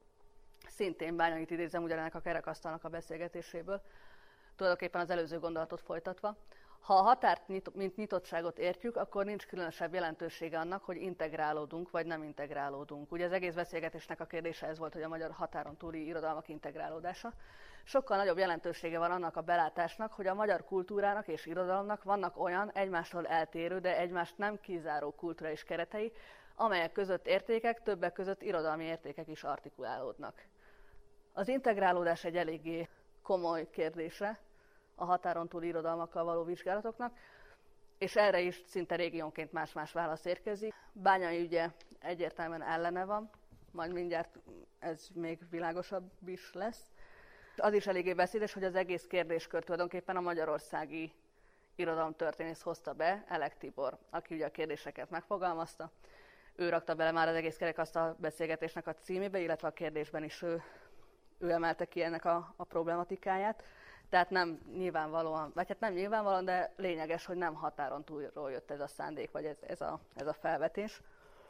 Szintén Bányait idézem ugyanennek a kerekasztalnak a beszélgetéséből, tulajdonképpen az előző gondolatot folytatva. Ha a határt mint nyitottságot értjük, akkor nincs különösebb jelentősége annak, hogy integrálódunk, vagy nem integrálódunk. Ugye az egész beszélgetésnek a kérdése ez volt, hogy a magyar határon túli irodalmak integrálódása. Sokkal nagyobb jelentősége van annak a belátásnak, hogy a magyar kultúrának és irodalomnak vannak olyan egymástól eltérő, de egymást nem kizáró kulturális keretei, amelyek között értékek, többek között irodalmi értékek is artikulálódnak. Az integrálódás egy eléggé komoly kérdése a határon túli irodalmakkal való vizsgálatoknak, és erre is szinte régiónként más-más válasz érkezik. Bányai ugye egyértelműen ellene van, majd mindjárt ez még világosabb is lesz. Az is eléggé beszédes, hogy az egész kérdéskör tulajdonképpen a magyarországi irodalomtörténész hozta be, Elek Tibor, aki ugye a kérdéseket megfogalmazta. Ő rakta bele már az egész kerekasztal beszélgetésnek a címébe, illetve a kérdésben is ő, ő emelte ki ennek a, a problematikáját. Tehát nem nyilvánvalóan, vagy hát nem nyilvánvalóan, de lényeges, hogy nem határon túlról jött ez a szándék, vagy ez, ez, a, ez a felvetés.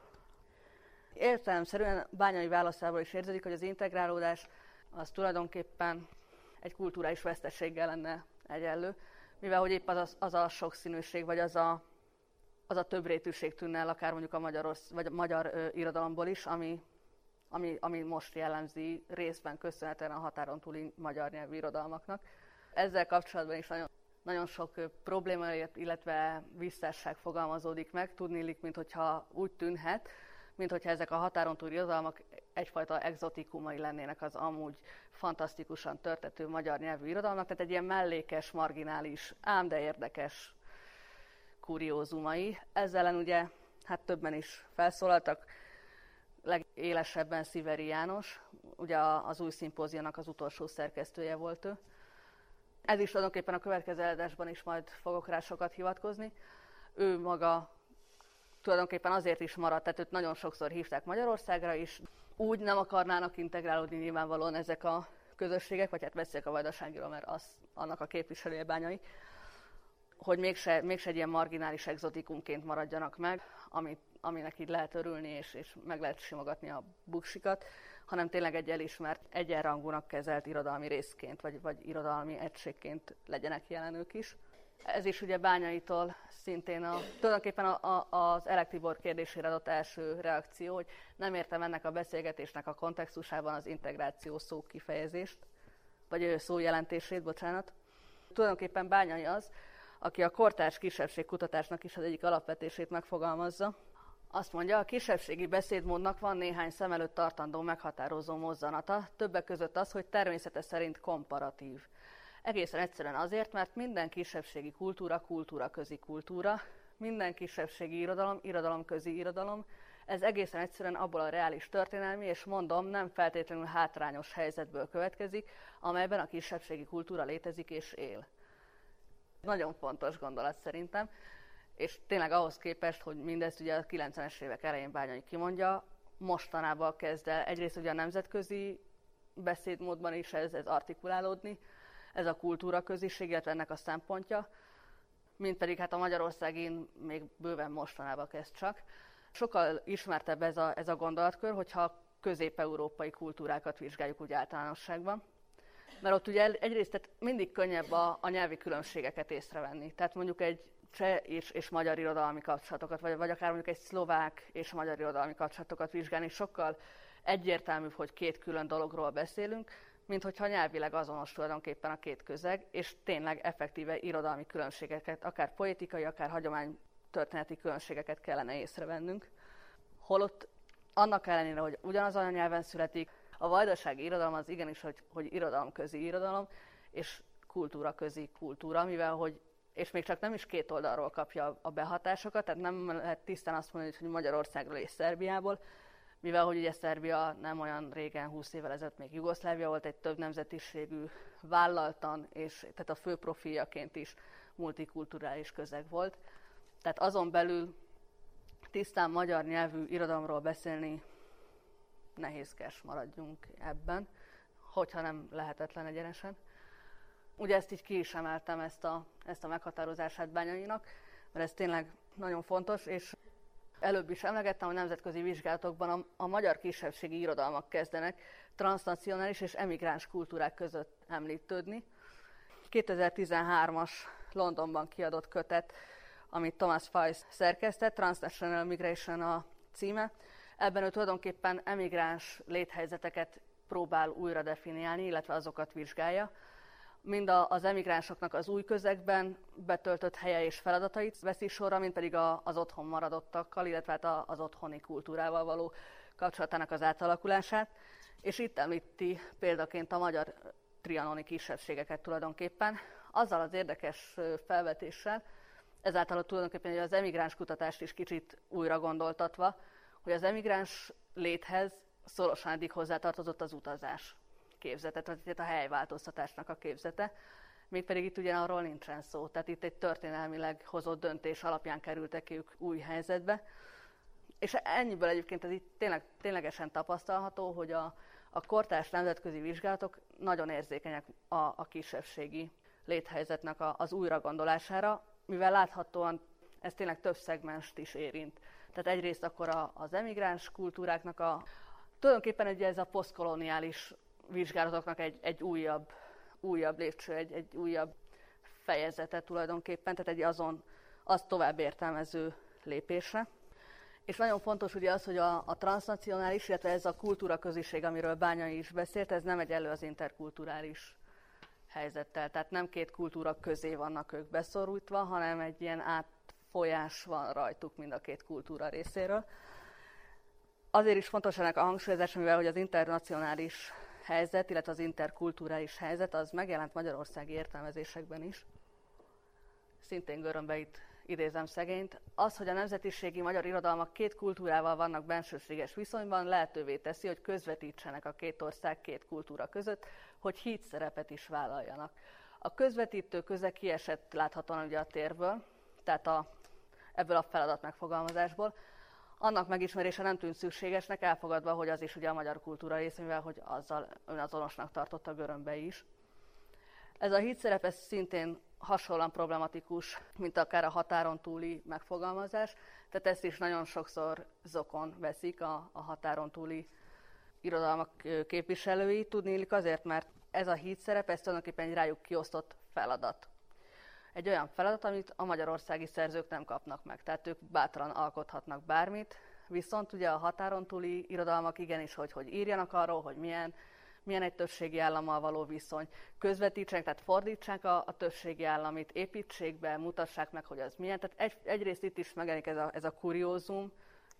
Értelemszerűen Bányai válaszából is érződik, hogy az integrálódás az tulajdonképpen egy kulturális veszteséggel lenne egyenlő, mivel hogy épp az a, az a sokszínűség, vagy az a, az a többrétűség tűnne el akár mondjuk a magyar, vagy a magyar ö, irodalomból is, ami, ami, ami most jellemzi részben köszönhetően a határon túli magyar nyelvű irodalmaknak. Ezzel kapcsolatban is nagyon, nagyon sok probléma, illetve visszásság fogalmazódik meg. Tudniillik, minthogyha úgy tűnhet, minthogyha ezek a határon túli irodalmak egyfajta egzotikumai lennének az amúgy fantasztikusan történetű magyar nyelvű irodalmak, tehát egy ilyen mellékes, marginális, ám de érdekes kuriózumai. Ezzel ellen ugye hát többen is felszólaltak, legélesebben Sziveri János, ugye az új szimpóziónak az utolsó szerkesztője volt ő. Ez is tulajdonképpen a következő előadásban is majd fogok rá sokat hivatkozni. Ő maga tulajdonképpen azért is maradt, tehát őt nagyon sokszor hívták Magyarországra is. Úgy nem akarnának integrálódni nyilvánvalóan ezek a közösségek, vagy hát beszélek a vajdaságiról, mert az, annak a képviselője Bányai, hogy mégse, mégse egy ilyen marginális egzotikumként maradjanak meg, amit, aminek így lehet örülni, és, és meg lehet simogatni a buksikat, hanem tényleg egy elismert, egyenrangúnak kezelt irodalmi részként, vagy, vagy irodalmi egységként legyenek jelenők is. Ez is ugye Bányaitól szintén a, tulajdonképpen a, a, az Elek Tibor kérdésére adott első reakció, hogy nem értem ennek a beszélgetésnek a kontextusában az integráció szó kifejezést, vagy szó jelentését, bocsánat. Tulajdonképpen Bányai az, aki a kortárs kisebbségkutatásnak is az egyik alapvetését megfogalmazza, Azt mondja, a kisebbségi beszédmódnak van néhány szem előtt tartandó meghatározó mozzanata, többek között az, hogy természete szerint komparatív. Egészen egyszerűen azért, mert minden kisebbségi kultúra kultúra közi kultúra, minden kisebbségi irodalom irodalom közi irodalom, ez egészen egyszerűen abból a reális történelmi, és mondom, nem feltétlenül hátrányos helyzetből következik, amelyben a kisebbségi kultúra létezik és él. Nagyon fontos gondolat szerintem, és tényleg ahhoz képest, hogy mindezt ugye a kilencvenes évek elején Bányai kimondja, mostanában kezd el egyrészt ugye a nemzetközi beszédmódban is ez, ez artikulálódni, ez a kultúra köziség, illetve ennek a szempontja, mint pedig hát a magyarországin még bőven mostanában kezd csak. Sokkal ismertebb ez a, ez a gondolatkör, hogyha közép-európai kultúrákat vizsgáljuk úgy általánosságban. Mert ott ugye egyrészt tehát mindig könnyebb a, a nyelvi különbségeket észrevenni. Tehát mondjuk egy cseh és, és magyar irodalmi kapcsolatokat, vagy, vagy akár mondjuk egy szlovák és magyar irodalmi kapcsolatokat vizsgálni, sokkal egyértelműbb, hogy két külön dologról beszélünk, mint hogyha nyelvileg azonos tulajdonképpen a két közeg, és tényleg effektíve irodalmi különbségeket, akár poétikai, akár hagyománytörténeti különbségeket kellene észrevennünk. Holott annak ellenére, hogy ugyanaz a nyelven születik, a vajdasági irodalom az igenis, hogy, hogy irodalomközi irodalom, és kultúraközi kultúra, mivel hogy, és még csak nem is két oldalról kapja a behatásokat, tehát nem lehet tisztán azt mondani, hogy Magyarországról és Szerbiából, mivel hogy ugye Szerbia nem olyan régen, húsz évvel ezelőtt még Jugoszlávia volt, egy több nemzetiségű, vállaltan, és tehát a fő profiljaként is multikulturális közeg volt. Tehát azon belül tisztán magyar nyelvű irodalomról beszélni nehézkes, maradjunk ebben, hogyha nem lehetetlen egyenesen. Ugye ezt így ki is emeltem, ezt a, ezt a meghatározását Bányainak, mert ez tényleg nagyon fontos, és előbb is emlegettem, hogy nemzetközi vizsgálatokban a, a magyar kisebbségi irodalmak kezdenek transznacionális és emigráns kultúrák között említődni. kétezer-tizenhármas Londonban kiadott kötet, amit Thomas Feiss szerkesztett, Transnational Migration a címe. Ebben ő tulajdonképpen emigráns léthelyzeteket próbál újra definiálni, illetve azokat vizsgálja. Mind az emigránsoknak az új közegben betöltött helye és feladatait veszi sorra, mind pedig az otthon maradottakkal, illetve hát az otthoni kultúrával való kapcsolatának az átalakulását. És itt említi példaként a magyar trianoni kisebbségeket tulajdonképpen, azzal az érdekes felvetéssel, ezáltal tulajdonképpen az emigráns kutatást is kicsit újra gondoltatva, hogy az emigráns léthez szorosan eddig hozzátartozott az utazás képzete, tehát a helyváltoztatásnak a képzete, mégpedig itt ugye arról nincsen szó, tehát itt egy történelmileg hozott döntés alapján kerültek ők új helyzetbe, és ennyiből egyébként ez itt tényleg, ténylegesen tapasztalható, hogy a, a kortárs nemzetközi vizsgálatok nagyon érzékenyek a, a kisebbségi léthelyzetnek a, az újragondolására, mivel láthatóan ez tényleg több szegmenst is érint. Tehát egyrészt akkor a, az emigráns kultúráknak a, tulajdonképpen ugye ez a posztkoloniális vizsgálatoknak egy, egy újabb, újabb lépcső, egy, egy újabb fejezete tulajdonképpen, tehát egy azon, azt tovább értelmező lépésre. És nagyon fontos ugye az, hogy a, a transznacionális, illetve ez a kultúraköziség, amiről Bányai is beszélt, ez nem egyenlő az interkulturális helyzettel. Tehát nem két kultúra közé vannak ők beszorultva, hanem egy ilyen átfolyás van rajtuk mind a két kultúra részéről. Azért is fontos ennek a hangsúlyozás, mivel hogy az internacionális helyzet, illetve az interkulturális helyzet, az megjelent magyarországi értelmezésekben is. Szintén görömbe itt idézem szegényt. Az, hogy a nemzetiségi magyar irodalmak két kultúrával vannak bensőséges viszonyban, lehetővé teszi, hogy közvetítsenek a két ország két kultúra között, hogy híd szerepet is vállaljanak. A közvetítő köze kiesett láthatóan ugye a térből, tehát a, ebből a feladat megfogalmazásból. Annak megismerése nem tűnt szükségesnek, elfogadva, hogy az is ugye a magyar kultúra része, mivel hogy azzal önazonosnak tartotta Görömbe is. Ez a hídszerep ez szintén hasonlóan problematikus, mint akár a határon túli megfogalmazás, tehát ezt is nagyon sokszor zokon veszik a, a határon túli irodalmak képviselői. Tudniillik azért, mert ez a hídszerep, ez tulajdonképpen egy rájuk kiosztott feladat. Egy olyan feladat, amit a magyarországi szerzők nem kapnak meg, tehát ők bátran alkothatnak bármit, viszont ugye a határon túli irodalmak igenis, hogy, hogy írjanak arról, hogy milyen, milyen egy többségi állammal való viszony, közvetítsenek, tehát fordítsák a, a többségi államit, építsék be, mutassák meg, hogy az milyen. Tehát egy, egyrészt itt is megjelenik ez a, ez a kuriózum,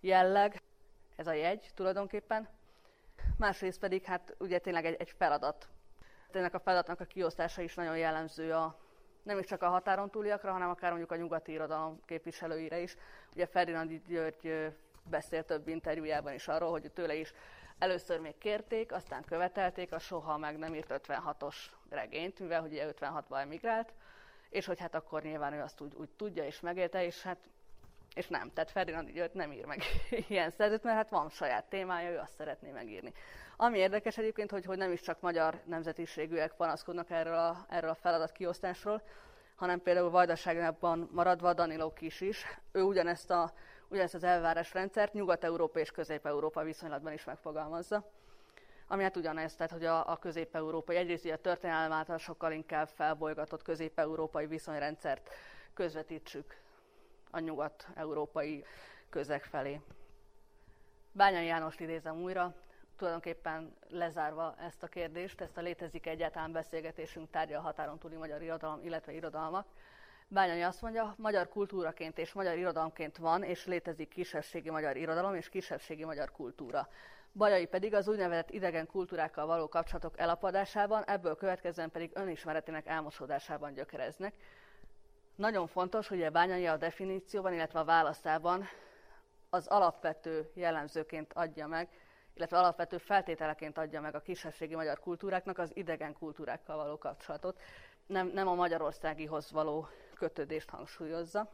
jelleg, ez a jegy tulajdonképpen. Másrészt pedig hát ugye tényleg egy, egy feladat. Ennek a feladatnak a kiosztása is nagyon jellemző a, nem is csak a határon túliakra, hanem akár mondjuk a nyugati irodalom képviselőire is. Ugye Ferdinándi György beszélt több interjújában is arról, hogy tőle is először még kérték, aztán követelték a soha meg nem írt ötvenhatos regényt, mivel hogy ugye ötvenhatban emigrált, és hogy hát akkor nyilván ő azt úgy, úgy tudja és megélte, és hát és nem, tehát Ferdinándi György nem ír meg ilyen szerzőt, mert hát van saját témája, ő azt szeretné megírni. Ami érdekes egyébként, hogy, hogy nem is csak magyar nemzetiségűek panaszkodnak erről a, erről a feladat kiosztásról, hanem például Vajdaságban maradva Danilo Kis is. Ő ugyanezt, a, ugyanezt az elvárásrendszert Nyugat-Európa és Közép-Európa viszonylatban is megfogalmazza. Ami hát ugyanez, tehát hogy a, a közép-európai, egyrészt ugye a történelem által sokkal inkább felbolygatott közép-európai viszonyrendszert közvetítsük a nyugat-európai közeg felé. Bányai Jánost idézem újra, tulajdonképpen lezárva ezt a kérdést, ezt a létezik egyáltalán beszélgetésünk tárgya a határon túli magyar irodalom, illetve irodalmak. Bányai azt mondja, magyar kultúraként és magyar irodalomként van, és létezik kisebbségi magyar irodalom és kisebbségi magyar kultúra. Bajai pedig az úgynevezett idegen kultúrákkal való kapcsolatok elapadásában, ebből következően pedig önismeretének elmosódásában gyökereznek. Nagyon fontos, hogy a Bányai a definícióban, illetve a válaszában az alapvető jellemzőként adja meg, illetve alapvető feltételeként adja meg a kisebbségi magyar kultúráknak az idegen kultúrákkal való kapcsolatot, nem, nem a magyarországihoz való kötődést hangsúlyozza.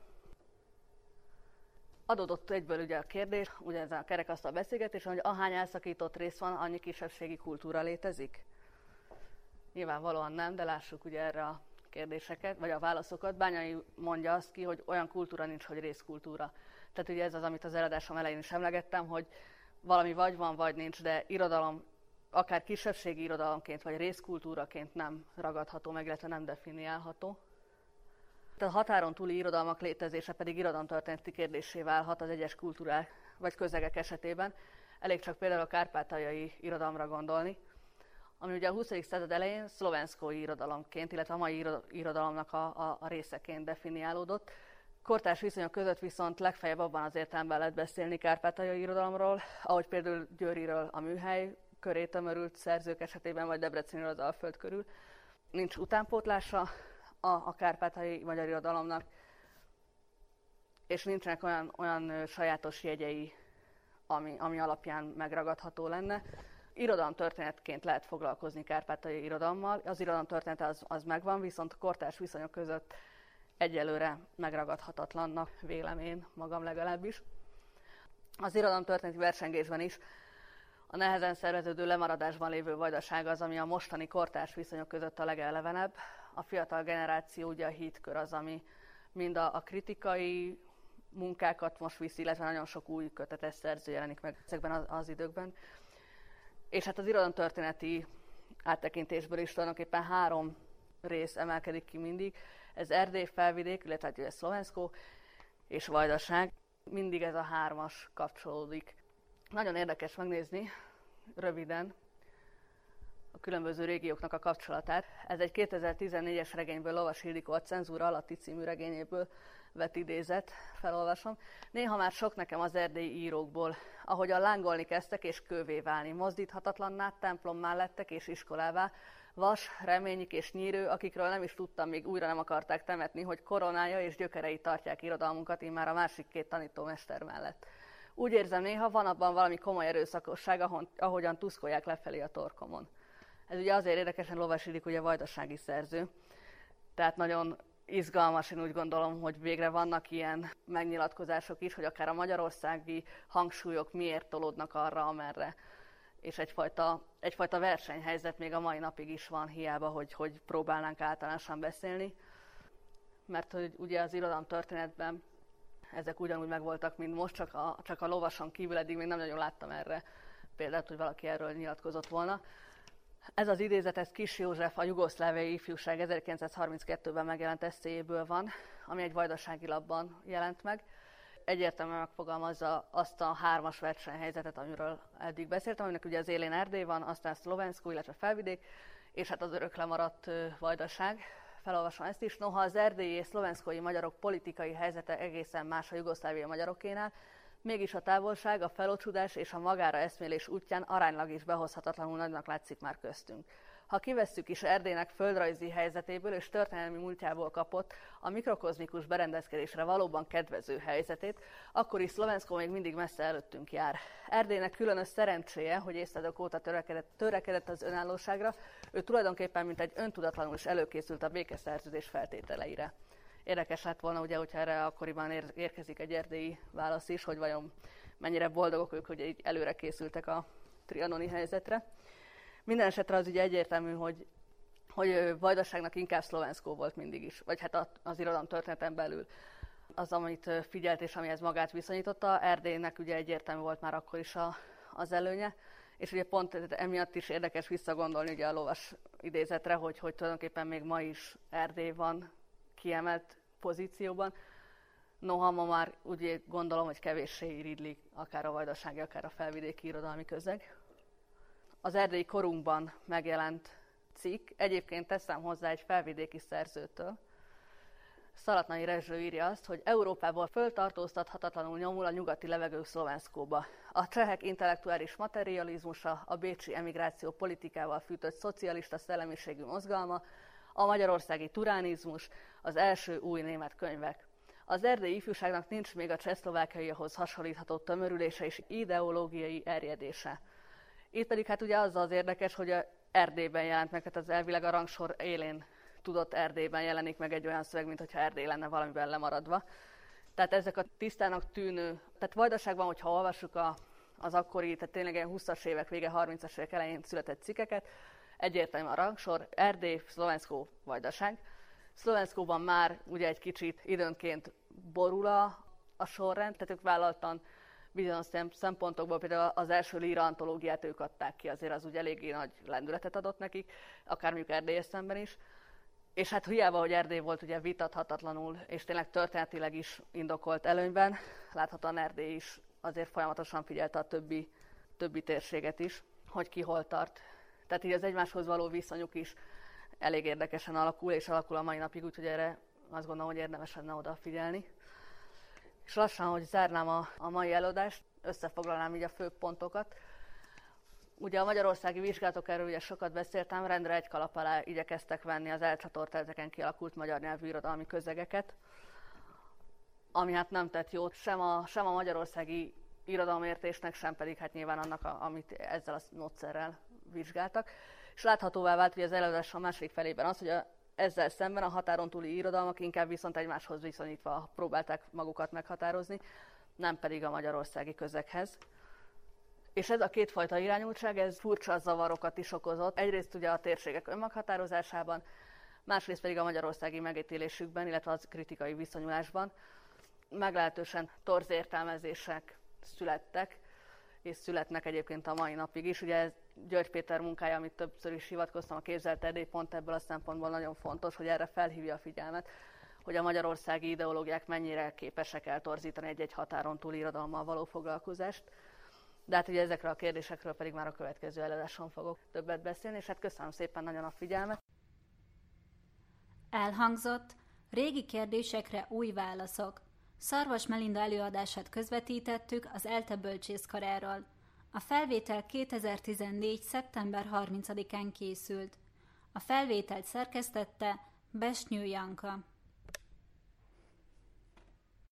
Adódott egyből ugye a kérdés, ugye ezen a kerekasztal beszélgetésen, hogy ahány elszakított rész van, annyi kisebbségi kultúra létezik? Nyilvánvalóan nem, de lássuk ugye erre a kérdéseket, vagy a válaszokat. Bányai mondja azt ki, hogy olyan kultúra nincs, hogy részkultúra. Tehát ugye ez az, amit az eladásom elején is emlegettem, hogy valami vagy van, vagy nincs, de irodalom, akár kisebbségi irodalomként, vagy részkultúraként nem ragadható meg, illetve nem definiálható. A határon túli irodalmak létezése pedig irodalomtörténeti kérdéssé válhat az egyes kultúrák vagy közegek esetében. Elég csak például a kárpátaljai irodalomra gondolni, ami ugye a huszadik század elején szlovenszkói irodalomként, illetve a mai irodalomnak a, a, a részeként definiálódott. Kortárs viszonyok között viszont legfeljebb abban az értelemben lehet beszélni kárpátaljai irodalomról, ahogy például Győriről a műhely köré tömörült szerzők esetében, vagy Debrecenről az Alföld körül. Nincs utánpótlása a, a kárpátaljai magyar irodalomnak, és nincsenek olyan, olyan sajátos jegyei, ami, ami alapján megragadható lenne. Irodalomtörténetként lehet foglalkozni kárpátaljai irodalommal, az irodalomtörténet az, az megvan, viszont kortárs viszonyok között egyelőre megragadhatatlannak vélem én magam legalábbis. Az irodalomtörténeti versengésben is a nehezen szerveződő lemaradásban lévő Vajdaság az, ami a mostani kortárs viszonyok között a legelevenebb. A fiatal generáció, ugye a hídkör az, ami mind a, a kritikai munkákat most viszi, illetve nagyon sok új kötetes szerző jelenik meg ezekben az, az időkben. És hát az irodalomtörténeti áttekintésből is tulajdonképpen három rész emelkedik ki mindig. Ez Erdély, Felvidék, illetve hát ugye Szlovenszkó és Vajdaság. Mindig ez a hármas kapcsolódik. Nagyon érdekes megnézni röviden a különböző régióknak a kapcsolatát. Ez egy kétezer-tizennégyes regényből, Lovas Ildikó a Cenzúra alatti című regényéből vett idézet, felolvasom. Néha már sok nekem az erdélyi írókból, ahogyan lángolni kezdtek és kővé válni, mozdíthatatlanná, templommá lettek és iskolává, Vas, Reményik és Nyírő, akikről nem is tudtam, még újra nem akarták temetni, hogy koronája és gyökerei tartják irodalmunkat immár a másik két tanítómester mellett. Úgy érzem, néha van abban valami komoly erőszakosság, ahogyan tuszkolják lefelé a torkomon. Ez ugye azért érdekesen, Lovas Ildikó ugye vajdasági szerző, tehát nagyon izgalmas, én úgy gondolom, hogy végre vannak ilyen megnyilatkozások is, hogy akár a magyarországi hangsúlyok miért tolódnak arra, amerre. És egyfajta, egyfajta versenyhelyzet még a mai napig is van, hiába, hogy, hogy próbálnánk általánosan beszélni. Mert hogy ugye az irodalomtörténetben ezek ugyanúgy megvoltak, mint most, csak a, csak a lovason kívül eddig még nem nagyon láttam erre példát, hogy valaki erről nyilatkozott volna. Ez az idézet, ez Kis József, a Jugoszláviai Ifjúság ezerkilencszázharminckettőben megjelent esszéjéből van, ami egy vajdasági lapban jelent meg. Egyértelműen megfogalmazza azt a hármas versenyhelyzetet, amiről eddig beszéltem, aminek ugye az élén Erdély van, aztán Szlovenszkó, illetve Felvidék, és hát az örök lemaradt Vajdaság. Felolvasom ezt is. Noha az erdélyi és szlovenszkói magyarok politikai helyzete egészen más a jugoszláviai magyarokénál, Mégis a távolság, a felocsudás és a magára eszmélés útján aránylag is behozhatatlanul nagynak látszik már köztünk. Ha kivesszük is Erdélynek földrajzi helyzetéből és történelmi múltjából kapott a mikrokozmikus berendezkedésre valóban kedvező helyzetét, akkor is Szlovenszkó még mindig messze előttünk jár. Erdélynek különös szerencséje, hogy évszázadok óta törekedett, törekedett az önállóságra, ő tulajdonképpen mint egy öntudatlanul is előkészült a békeszerződés feltételeire. Érdekes lett volna, ugye, hogyha erre akkoriban ér- érkezik egy erdélyi válasz is, hogy vajon mennyire boldogok ők, hogy így előre készültek a trianoni helyzetre. Minden esetre az ugye egyértelmű, hogy, hogy Vajdaságnak inkább Szlovenszkó volt mindig is, vagy hát az irodalom történeten belül. Az, amit figyelt és amihez magát viszonyította, Erdélynek ugye egyértelmű volt már akkor is a, az előnye, és ugye pont emiatt is érdekes visszagondolni ugye a lovas idézetre, hogy, hogy tulajdonképpen még ma is Erdély van kiemelt pozícióban. Noha ma már úgy gondolom, hogy kevéssé iridlik akár a vajdasági, akár a felvidéki irodalmi közeg. Az erdélyi korunkban megjelent cikk, egyébként teszem hozzá egy felvidéki szerzőtől. Szalatnai Rezső írja azt, hogy Európából föltartóztathatatlanul nyomul a nyugati levegő Szlovenszkóba. A csehek intellektuális materializmusa, a bécsi emigráció politikával fűtött szocialista szellemiségű mozgalma, a magyarországi turánizmus, az első új német könyvek. Az erdélyi ifjúságnak nincs még a csehszlovákiaihoz hasonlítható tömörülése és ideológiai erjedése. Itt pedig hát ugye az az érdekes, hogy a Erdélyben jelent meg, tehát az elvileg a rangsor élén tudott Erdélyben jelenik meg egy olyan szöveg, mint hogyha Erdély lenne valamiben lemaradva. Tehát ezek a tisztának tűnő, tehát Vajdaságban, hogyha olvassuk a, az akkori, tehát tényleg ilyen húszas évek vége, harmincas évek elején született cikkeket, egyértelmű a rangsor, Erdély, Szlovenszkó, Vajdaság. Szlovenszkóban már ugye egy kicsit időnként borul a, a sorrend, tehát ők vállaltan bizonyos szempontokból például az első líra antológiát ők adták ki, azért az ugye eléggé nagy lendületet adott nekik, akár mondjuk Erdélyes szemben is. És hát hiába, hogy Erdély volt ugye vitathatatlanul, és tényleg történetileg is indokolt előnyben, láthatóan Erdély is azért folyamatosan figyelte a többi, többi térséget is, hogy ki hol tart. Tehát így az egymáshoz való viszonyuk is elég érdekesen alakul, és alakul a mai napig, úgyhogy erre azt gondolom, hogy érdemes lenne odafigyelni. És lassan, hogy zárnám a, a mai előadást, összefoglalnám így a fő pontokat. Ugye a magyarországi vizsgálatok, erről ugye sokat beszéltem, rendre egy kalap alá igyekeztek venni az elcsatort ezeken kialakult magyar nyelvű irodalmi közegeket, ami hát nem tett jót sem a, sem a magyarországi irodalomértésnek, sem pedig hát nyilván annak, a, amit ezzel a módszerrel vizsgáltak. És láthatóvá vált, hogy az előadás a második felében az, hogy a, ezzel szemben a határon túli irodalmak inkább viszont egymáshoz viszonyítva próbálták magukat meghatározni, nem pedig a magyarországi közeghez. És ez a kétfajta irányultság, ez furcsa zavarokat is okozott. Egyrészt ugye a térségek önmeghatározásában, másrészt pedig a magyarországi megítélésükben, illetve az kritikai viszonyulásban meglehetősen torz értelmezések születtek, és születnek egyébként a mai napig is. Ugye ez György Péter munkája, amit többször is hivatkoztam, a Képzelt Erdély pont ebből a szempontból nagyon fontos, hogy erre felhívja a figyelmet, hogy a magyarországi ideológiák mennyire képesek eltorzítani egy-egy határon túli irodalommal való foglalkozást. De hát ugye ezekről a kérdésekről pedig már a következő előadáson fogok többet beszélni, és hát köszönöm szépen nagyon a figyelmet. Elhangzott régi kérdésekre új válaszok. Szarvas Melinda előadását közvetítettük az ELTE bölcsészkaráról. A felvétel kétezer-tizennégy. szeptember harmincadikán készült. A felvételt szerkesztette Besnyő Janka.